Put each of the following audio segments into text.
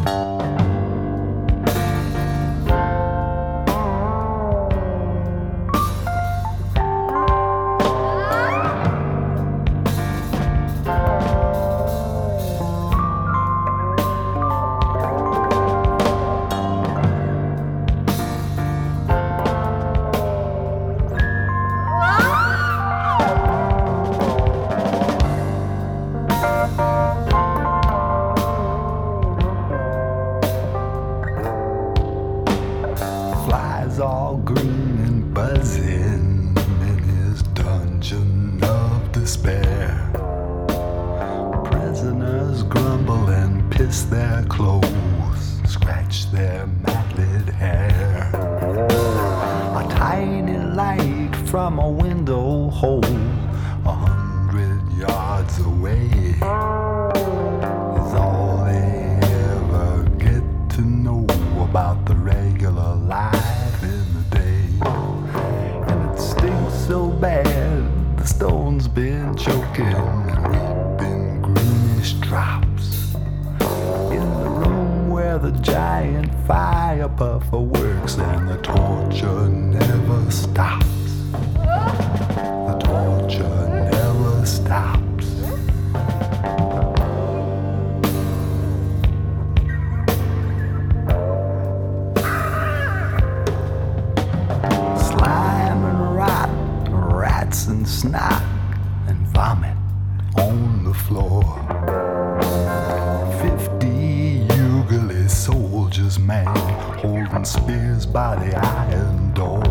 Flies all green and buzzing in his dungeon of despair. Prisoners grumble and piss their clothes, scratch their matted hair. A tiny light from a window hole 100 yards away is all they ever get to know about the regular life in the day. And it stinks so bad, the stone's been choking and weeping greenish drops. In the room where the giant fire puffer works and the torture never stops. The torture never stops. And snot and vomit on the floor. 50 Ugali soldiers, man, holding spears by the iron door.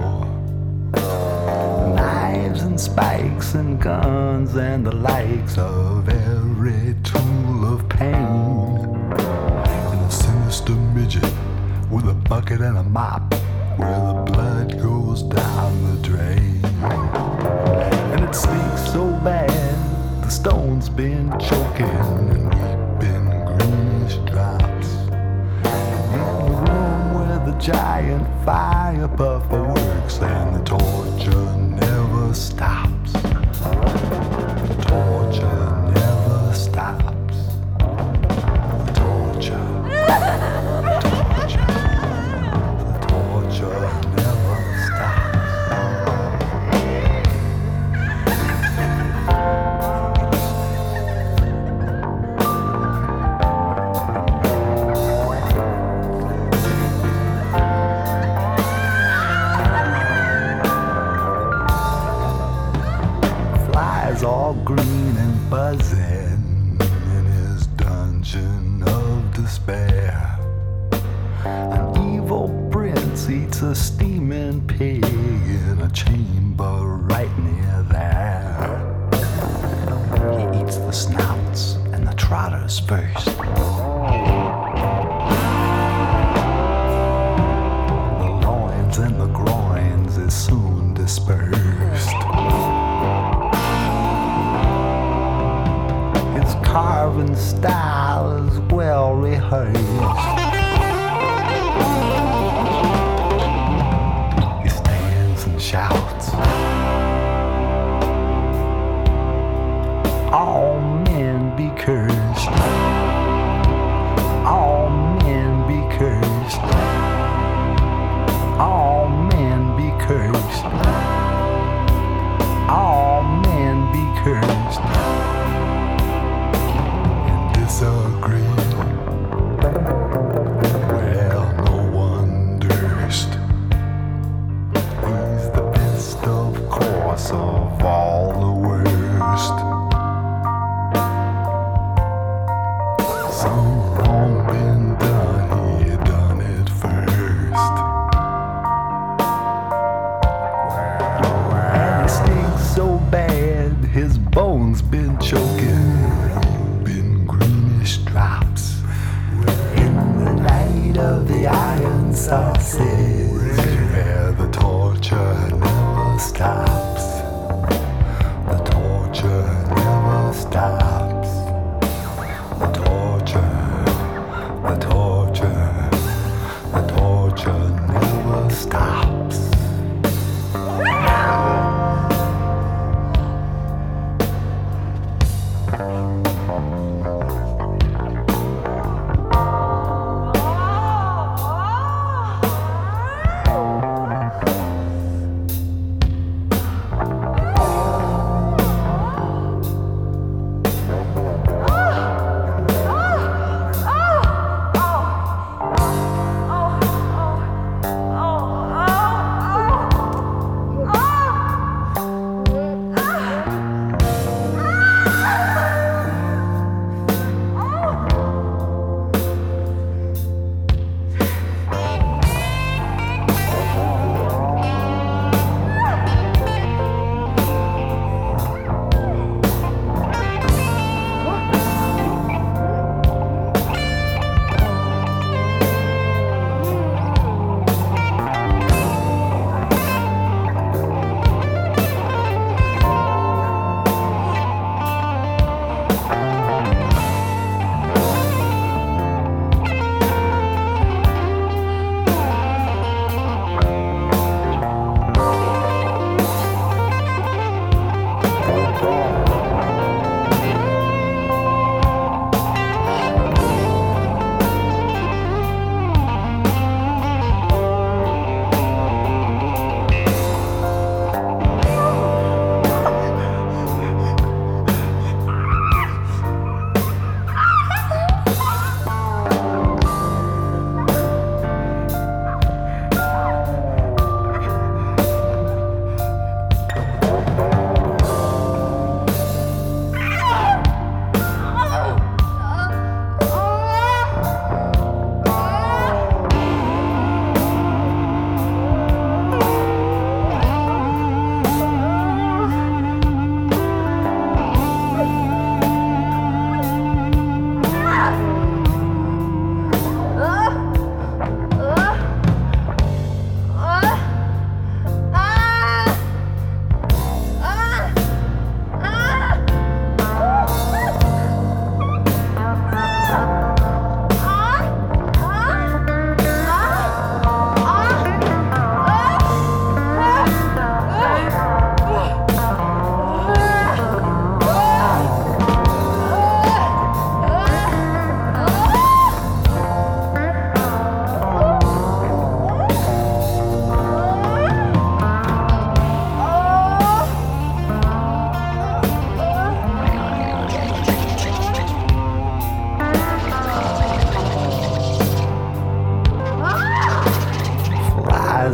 Knives and spikes and guns and the likes of every tool of pain. And a sinister midget with a bucket and a mop where the blood goes down the drain. And it stinks so bad, the stone's been choking and weeping greenish drops. In the room where the giant fire puffer works and the torture never stops. The torture never stops. The torture. The torture never stops. All green and buzzing in his dungeon of despair. An evil prince eats a steaming pig in a chamber right near there. He eats the snouts and the trotters first. The loins and the groins is soon dispersed. Carving style is well rehearsed. He stands and shouts, all men be cursed. All men be cursed. All men be cursed. All men be cursed. Disagree. Well, no one durst. He's the best, of course, of all the worst. Some wrong been done, he done it first. And he stinks so bad, his bones been choking. Drops in the light of the iron sauces where the torture never stops. The torture never stops. The torture, the torture, the torture never stops.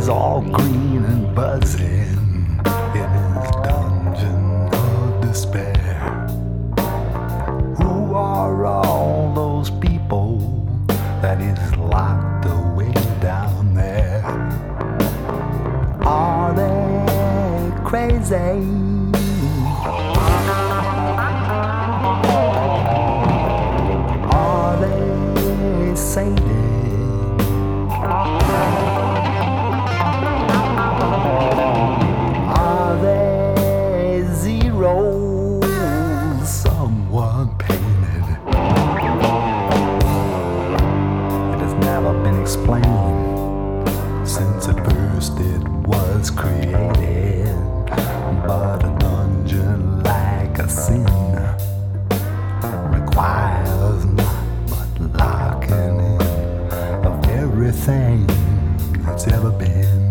is all green and buzzing in his dungeon of despair. Who are all those people that is locked away down there? Are they crazy? Are they sated? Are they zeros? Someone painted. It has never been explained since at first it was created. But a dungeon like a sin requires not but locking in of everything that's ever been.